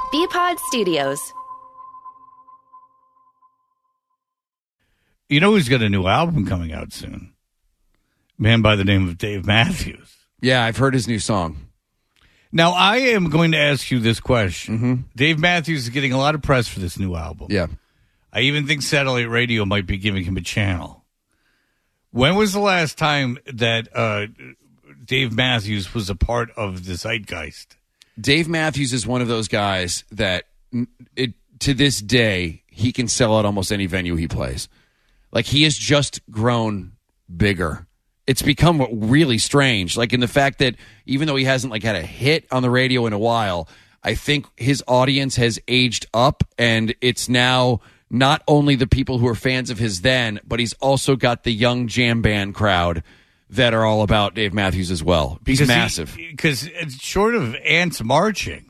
BPod Studios. You know who's got a new album coming out soon? A man by the name of Dave Matthews. Yeah, I've heard his new song. Now, I am going to ask you this question. Mm-hmm. Dave Matthews is getting a lot of press for this new album. Yeah. I even think satellite radio might be giving him a channel. When was the last time that Dave Matthews was a part of the zeitgeist? Dave Matthews is one of those guys that, to this day, he can sell out almost any venue he plays. Like, he has just grown bigger. It's become really strange. Like, in the fact that even though he hasn't, like, had a hit on the radio in a while, I think his audience has aged up, and it's now not only the people who are fans of his then, but he's also got the young jam band crowd that are all about Dave Matthews as well. He's massive. Because it's short of ants marching.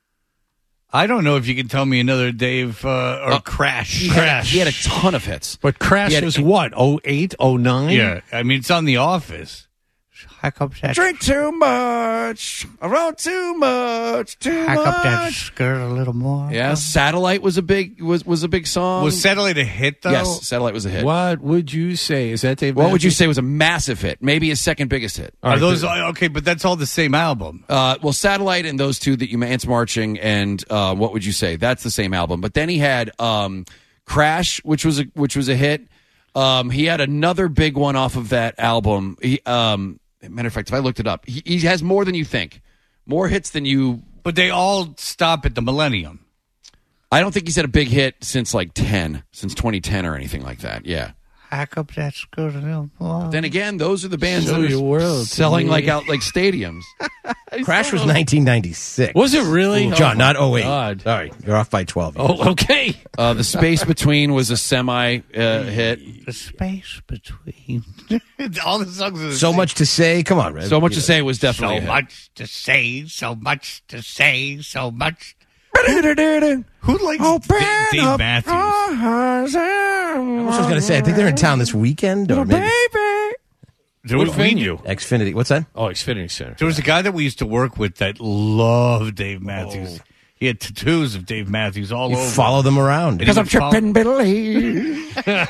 I don't know if you can tell me another Dave or Crash. Crash. He had a ton of hits. But Crash was what, 08, 09? Yeah, I mean, it's on The Office. Hack up that, Drink too much. I wrote too much. hack up that skirt a little more. Yeah, Satellite was a big song. Was Satellite a hit, though? Yes, Satellite was a hit. What would you say? Is that Dave What would you Matthews? say was a massive hit? Maybe his second biggest hit. Are those okay? But that's all the same album. Well, Satellite and those two that you Ants Marching and what would you say? That's the same album. But then he had Crash, which was a hit. He had another big one off of that album. Matter of fact, if I looked it up, he has more than you think. More hits than you. But they all stop at the millennium. I don't think he's had a big hit since since 2010 or anything like that. Yeah. Hack up that skirt a little more. Then again, those are the bands Show that your are world selling to me. like stadiums. Crash was 1996. Was it really? John, not my 08. God. Sorry, you're off by 12. Oh, okay. The Space Between was a semi hit. The space between. All the songs are the So same. much to say. Come on, Red. So Much to Say was definitely So a hit. much to say, so much to say, so much. Who likes Dave Matthews? I was just going to say, I think they're in town this weekend. Or maybe What venue? Xfinity. What's that? Oh, Xfinity Center. There was a guy that we used to work with that loved Dave Matthews. He had tattoos of Dave Matthews all You over. follow them around. Because I'm tripping, Billy.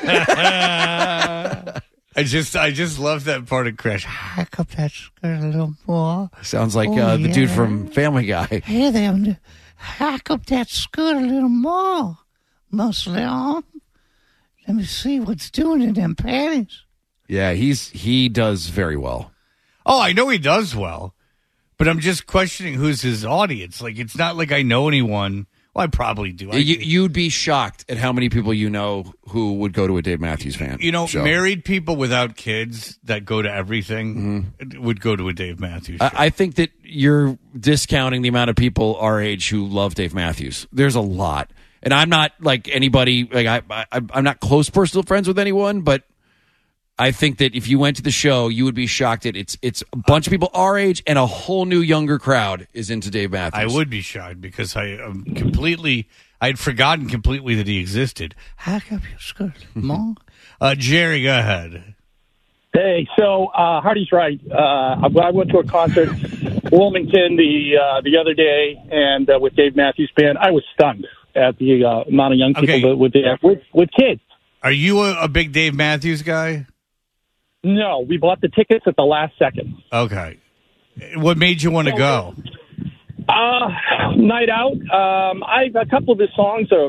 I just love that part of Crash. Hack up that skirt a little more. Sounds like the dude from Family Guy. Hey there, hack up that skirt a little more, muscle on. Let me see what's doing in them panties. Yeah, he does very well. Oh, I know he does well, but I'm just questioning who's his audience. Like, it's not like I know anyone. Well, I probably do. You'd be shocked at how many people you know who would go to a Dave Matthews fan. Show. Married people without kids that go to everything would go to a Dave Matthews show. I think that you're discounting the amount of people our age who love Dave Matthews. There's a lot. And I'm not like anybody, like I'm not close personal friends with anyone, but I think that if you went to the show, you would be shocked that it's a bunch of people our age and a whole new younger crowd is into Dave Matthews. I would be shocked because I'd forgotten completely that he existed. Hack up your skirt, Mom. Jerry, go ahead. Hey, so Hardy's right. I went to a concert in Wilmington the other day, and with Dave Matthews Band, I was stunned at the amount of young people with kids. Are you a big Dave Matthews guy? No, we bought the tickets at the last second. Okay. What made you want to go? Night out. A couple of his songs are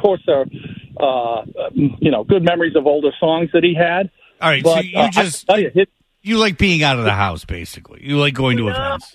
good memories of older songs that he had. All right, but, so you like being out of the house, basically. You like going to events.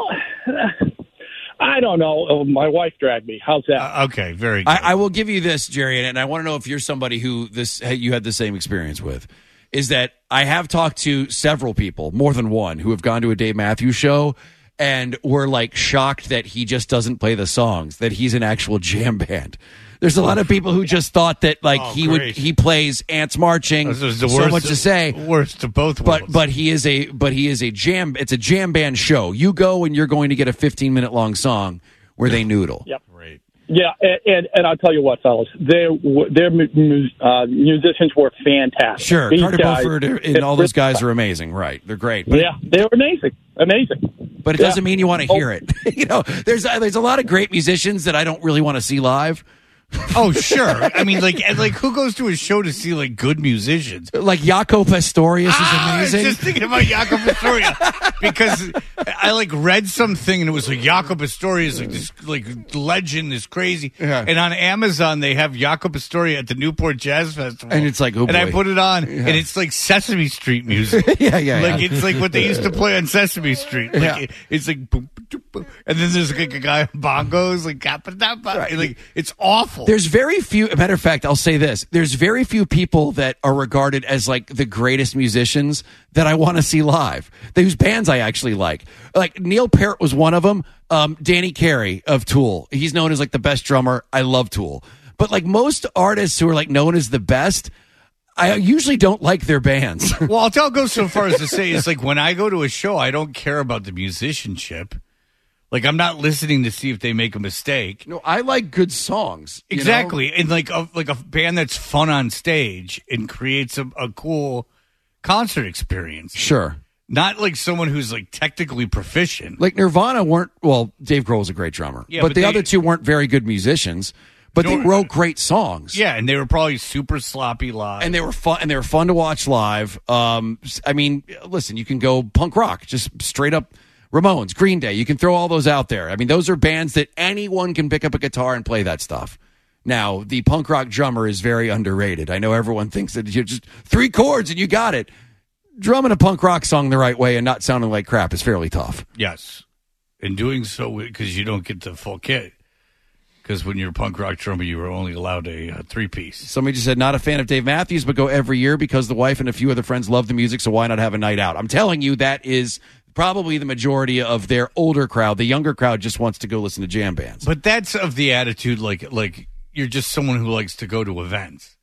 I don't know. My wife dragged me. How's that? Okay, very good. I will give you this, Jerry, and I want to know if you're somebody who you had the same experience with. Is that I have talked to several people, more than one, who have gone to a Dave Matthews show and were like shocked that he just doesn't play the songs, that he's an actual jam band. There's a lot of people who just thought that he plays Ants Marching, So Much to Say, worst of both worlds. But he is a jam. It's a jam band show. You go and you're going to get a 15-minute long song where they noodle. Yep. Right. Yeah, and I'll tell you what, fellas, their musicians were fantastic. Sure, These Carter guys, Beauford and all those guys are amazing, right? They're great. But yeah, they were amazing. But it doesn't mean you want to hear it. There's a lot of great musicians that I don't really want to see live. Oh, sure. I mean, like who goes to a show to see like good musicians? Like Jaco Pastorius is amazing. I was just thinking about Jaco Pastorius because I like read something and it was like Jaco Pastorius, like this like legend is crazy. Yeah. And on Amazon they have Jaco Pastorius at the Newport Jazz Festival, and it's like, oh boy. And I put it on, and it's like Sesame Street music. yeah. Like it's like what they used to play on Sesame Street. Like it's like boom, boom, boom. And then there's like a guy on bongos, like it's awful. There's very few, matter of fact, I'll say this. There's very few people that are regarded as like the greatest musicians that I want to see live. Whose bands I actually like. Like Neil Peart was one of them. Danny Carey of Tool. He's known as like the best drummer. I love Tool. But like most artists who are like known as the best, I usually don't like their bands. Well, I'll go so far as to say it's like when I go to a show, I don't care about the musicianship. Like, I'm not listening to see if they make a mistake. No, I like good songs. Exactly. And like a band that's fun on stage and creates a cool concert experience. Sure. Not like someone who's like technically proficient. Like Nirvana weren't, well, Dave Grohl's a great drummer. Yeah, but the other two weren't very good musicians. But they wrote great songs. Yeah, and they were probably super sloppy live. And they were fun to watch live. I mean, listen, you can go punk rock, just straight up Ramones, Green Day. You can throw all those out there. I mean, those are bands that anyone can pick up a guitar and play that stuff. Now, the punk rock drummer is very underrated. I know everyone thinks that you're just 3 chords and you got it. Drumming a punk rock song the right way and not sounding like crap is fairly tough. Yes. And doing so because you don't get the full kit. Because when you're a punk rock drummer, you were only allowed a 3-piece. Somebody just said, not a fan of Dave Matthews, but go every year because the wife and a few other friends love the music, so why not have a night out? I'm telling you, that is probably the majority of their older crowd. The younger crowd just wants to go listen to jam bands. But that's of the attitude, like you're just someone who likes to go to events.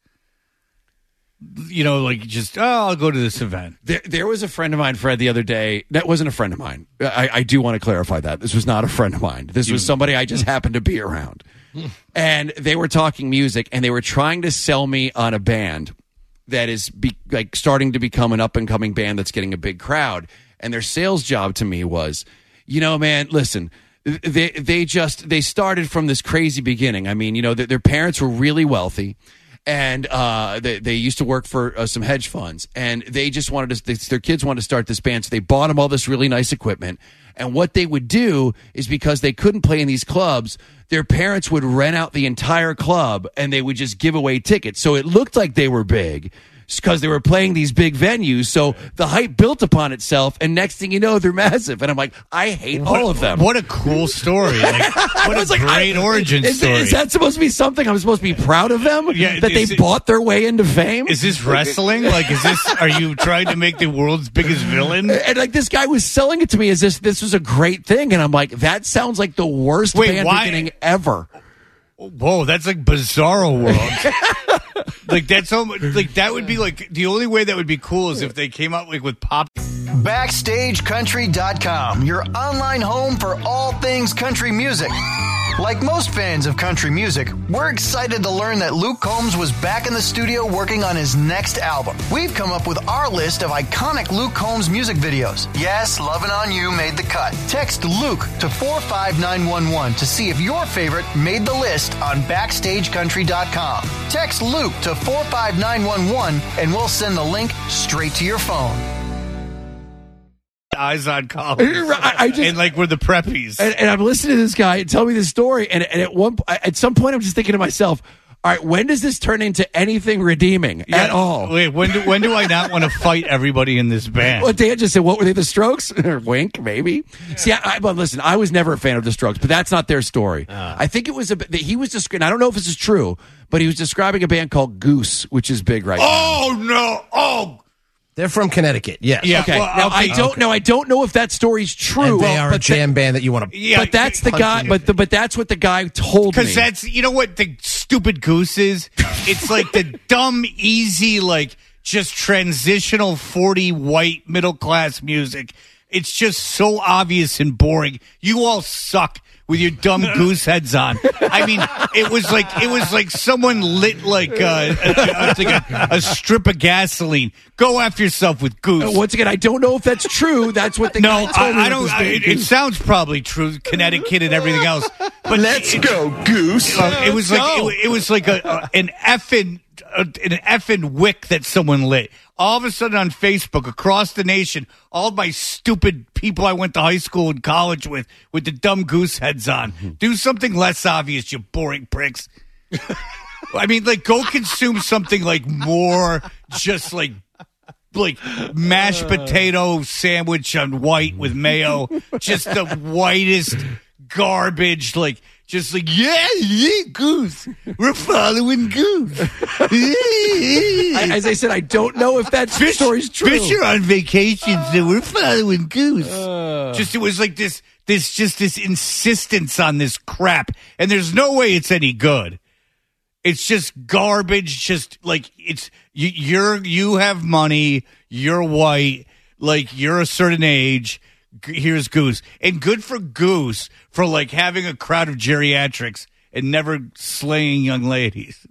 You know, like just, I'll go to this event. There was a friend of mine, Fred, the other day. That wasn't a friend of mine. I do want to clarify that. This was not a friend of mine. This was somebody I just happened to be around. And they were talking music, and they were trying to sell me on a band that is like starting to become an up-and-coming band that's getting a big crowd. And their sales job to me was, man, listen, they started from this crazy beginning. I mean, their parents were really wealthy. And they used to work for some hedge funds, and they just wanted to. Their kids wanted to start this band, so they bought them all this really nice equipment. And what they would do is, because they couldn't play in these clubs, their parents would rent out the entire club, and they would just give away tickets. So it looked like they were big because they were playing these big venues. So the hype built upon itself, and next thing you know, they're massive. And I'm like, I hate all of them. What a cool story! Like, what a great origin story. Is that supposed to be something I'm supposed to be proud of them? Yeah, that they bought their way into fame? Is this wrestling? Like, are you trying to make the world's biggest villain? And like this guy was selling it to me as this was a great thing, and I'm like, that sounds like the worst band beginning ever. Whoa, that's like Bizarro World. Like that would be like the only way that would be cool is if they came out like with pop. BackstageCountry.com, your online home for all things country music. Like most fans of country music, we're excited to learn that Luke Combs was back in the studio working on his next album. We've come up with our list of iconic Luke Combs music videos. Yes, Lovin' On You made the cut. Text Luke to 45911 to see if your favorite made the list on BackstageCountry.com. Text Luke to 45911 and we'll send the link straight to your phone. Eyes on college. And like we're the preppies. And I'm listening to this guy tell me this story, and at some point I'm just thinking to myself, all right, when does this turn into anything redeeming at all? Wait, when do I not want to fight everybody in this band? Well, Dan just said, what were they, the Strokes? Wink, maybe. Yeah. See, but listen, I was never a fan of the Strokes, but that's not their story. I think it was he was describing, I don't know if this is true, but he was describing a band called Goose, which is big right now. Oh, no. Oh, they're from Connecticut. Yes. Yeah. Okay. Well, now I don't know. I don't know if that story's true. And they are a jam band that you want to. Yeah, but that's the guy. But that's what the guy told me. Because that's what the stupid Goose is. It's like the dumb, easy, like just transitional 40 white middle class music. It's just so obvious and boring. You all suck. with your dumb goose heads on. I mean, it was like someone lit like a strip of gasoline. Go after yourself with goose. Once again, I don't know if that's true. That's what the guy told me. I don't. It sounds probably true, Connecticut and everything else. But Let's go, Goose. It was like an effing wick that someone lit. All of a sudden on Facebook across the nation, all my stupid people I went to high school and college with the dumb goose heads on. Do something less obvious, you boring pricks. I mean, like, go consume something like more just like mashed potato sandwich on white with mayo. Just the whitest garbage, just like, yeah, Goose. We're following Goose. As I said, I don't know if that story's true. Fisher on vacation, so we're following Goose. It was like this insistence on this crap, and there's no way it's any good. It's just garbage. Just like you have money, you're white, like you're a certain age. Here's Goose. And good for Goose for like having a crowd of geriatrics and never slaying young ladies.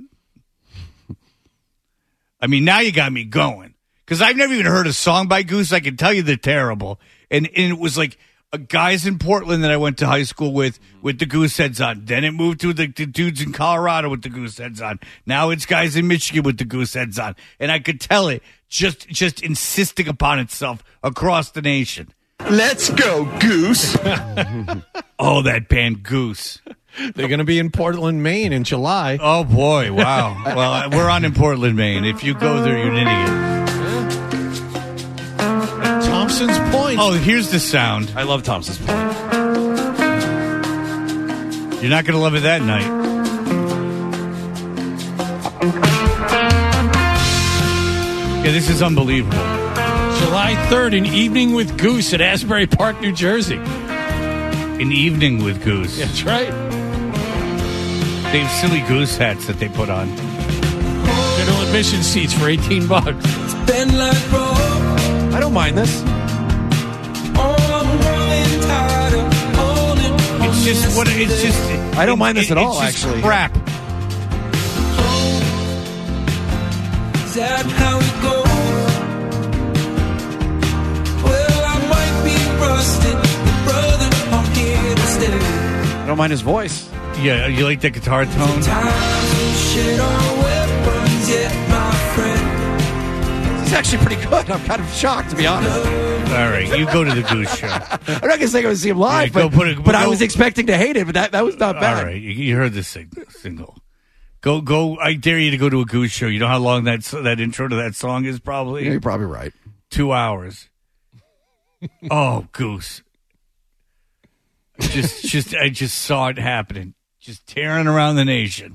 I mean, now you got me going. Because I've never even heard a song by Goose. I can tell you they're terrible. And it was like guys in Portland that I went to high school with the goose heads on. Then it moved to the dudes in Colorado with the goose heads on. Now it's guys in Michigan with the goose heads on. And I could tell it just insisting upon itself across the nation. Let's go, Goose. Oh, that band Goose. They're going to be in Portland, Maine in July. Oh, boy. Wow. Well, we're on in Portland, Maine. If you go there, you're an idiot. Thompson's Point. Oh, here's the sound. I love Thompson's Point. You're not going to love it that night. Yeah, this is unbelievable. July 3rd, an evening with Goose at Asbury Park, New Jersey. An evening with Goose. That's right. They have silly goose hats that they put on. General admission seats for $18. I don't mind this. It's just. I don't mind this at all, it's just actually. Crap. Is that how it goes? Well, I might be rusted, but brother, I'm here to stay. I don't mind his voice. Yeah, you like that guitar tone? Times we shit our weapons, yet my friend. It's actually pretty good. I'm kind of shocked, to be honest. All right, you go to the Goose Show. I'm not going to say I'm going to see him live, Yeah, but I was expecting to hate it, but that was not bad. All right, you heard the single. Go! I dare you to go to a Goose Show. You know how long that intro to that song is? Probably. Yeah, you're probably right. 2 hours. Oh, Goose! I just saw it happening, just tearing around the nation.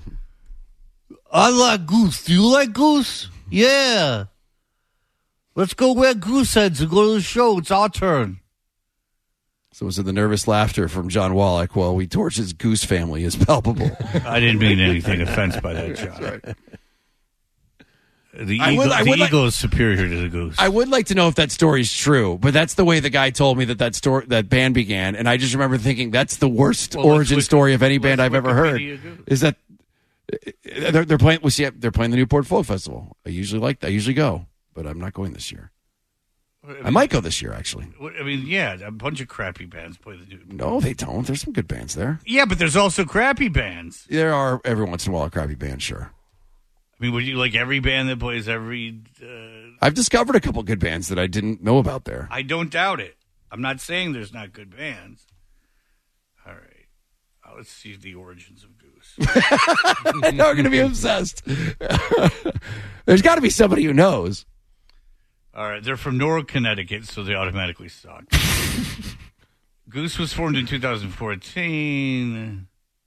I like Goose. Do you like Goose? Yeah. Let's go wear goose heads and go to the show. It's our turn. So was it the nervous laughter from John Wallach while we torch his goose family is palpable? I didn't mean anything offense by that, John. Right. The eagle is superior to the goose. I would like to know if that story's true, but that's the way the guy told me that band began, and I just remember thinking that's the worst origin story of any band I've ever heard. Is that they're playing? Well, see, they're playing the Newport Folk Festival. I usually go, but I'm not going this year. I might go this year, actually. I mean, yeah, a bunch of crappy bands play the Newport. No, they don't. There's some good bands there. Yeah, but there's also crappy bands. There are every once in a while a crappy band, sure. I mean, would you like every band that plays every... I've discovered a couple good bands that I didn't know about there. I don't doubt it. I'm not saying there's not good bands. All right. Let's see the origins of Goose. They're going to be obsessed. There's got to be somebody who knows. All right. They're from Norwalk, Connecticut, so they automatically suck. Goose was formed in 2014.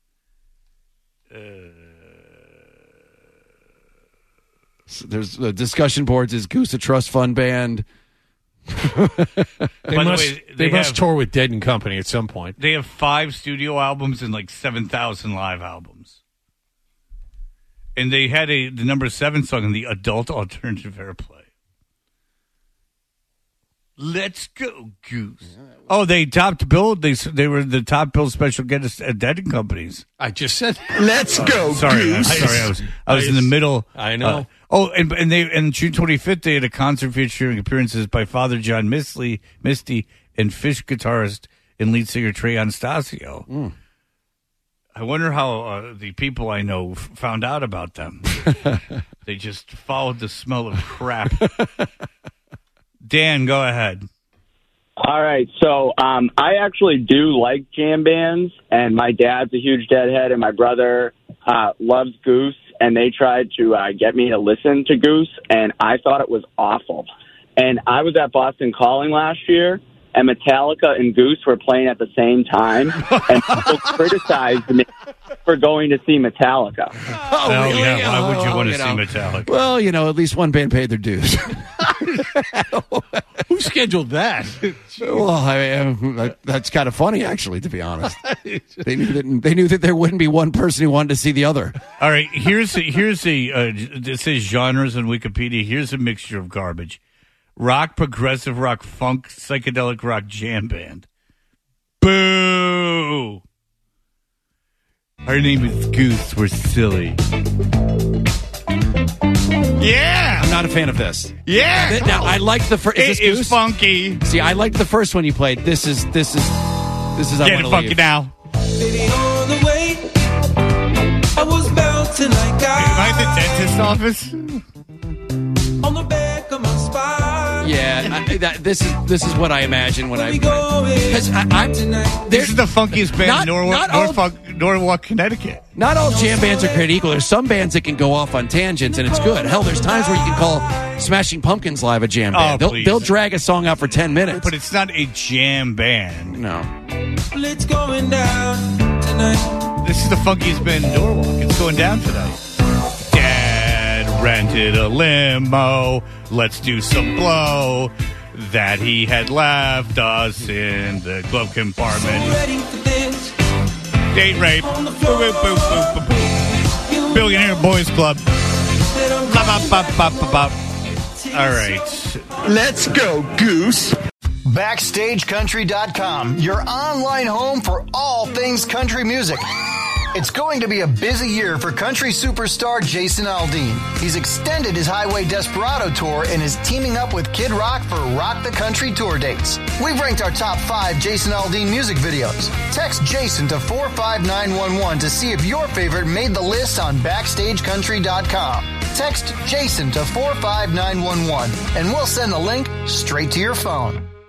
So there's discussion boards. Is Goose a trust fund band? They must tour with Dead and Company at some point. They have 5 studio albums and like 7,000 live albums. And they had the number 7 song in the adult alternative airplay. Let's go, Goose. Oh, they topped billed. They were the top billed special guest at Dead and Companies. I just said. Let's go, Sorry, Goose. I was in the middle. I know. And June 25th they had a concert featuring appearances by Father John Misty, and Fish guitarist and lead singer Trey Anastasio. I wonder how the people I know found out about them. They just followed the smell of crap. Dan, go ahead. All right, so I actually do like jam bands, and my dad's a huge Deadhead, and my brother loves Goose, and they tried to get me to listen to Goose, and I thought it was awful. And I was at Boston Calling last year, and Metallica and Goose were playing at the same time, and people criticized me for going to see Metallica. Oh, Well, really? yeah, why would you want to you see know. Metallica? Well, at least one band paid their dues. Who scheduled that? Well, that's kind of funny, actually, to be honest. They knew that there wouldn't be one person who wanted to see the other. All right, here's it says genres on Wikipedia. Here's a mixture of garbage: rock, progressive rock, funk, psychedelic rock, jam band. Boo! Our name is Goose. We're silly. Yeah, I'm not a fan of this. yeah. Now, I like the first. Is this It is Goose? funky. See, I liked the first one you played. This is. I Get want it to funky leave. now. Baby, on the way, I was bouncing like Am I at the dentist office? on the back of my spine. Yeah, this is what I imagine when We I. going Because I'm. tonight. This is the funkiest band in Not all- Norwalk, Connecticut. Not all jam bands are created equal. There's some bands that can go off on tangents, and it's good. Hell, there's times where you can call Smashing Pumpkins live a jam band. Oh, please. They'll drag a song out for 10 minutes. But it's not a jam band. No. It's going down tonight. This is the funkiest band in Norwalk. It's going down tonight. Dad rented a limo. Let's do some blow. That he had left us in the glove compartment. Ready for this. Date rape. On the Boop, floor. boop, boop, boop, boop, boop. Billionaire Boys Club. Bop, bop, bop, bop, bop, bop. All right. Let's go, Goose. BackstageCountry.com, your online home for all things country music. It's going to be a busy year for country superstar Jason Aldean. He's extended his Highway Desperado tour and is teaming up with Kid Rock for Rock the Country tour dates. We've ranked our top 5 Jason Aldean music videos. Text Jason to 45911 to see if your favorite made the list on BackstageCountry.com. Text Jason to 45911 and we'll send the link straight to your phone.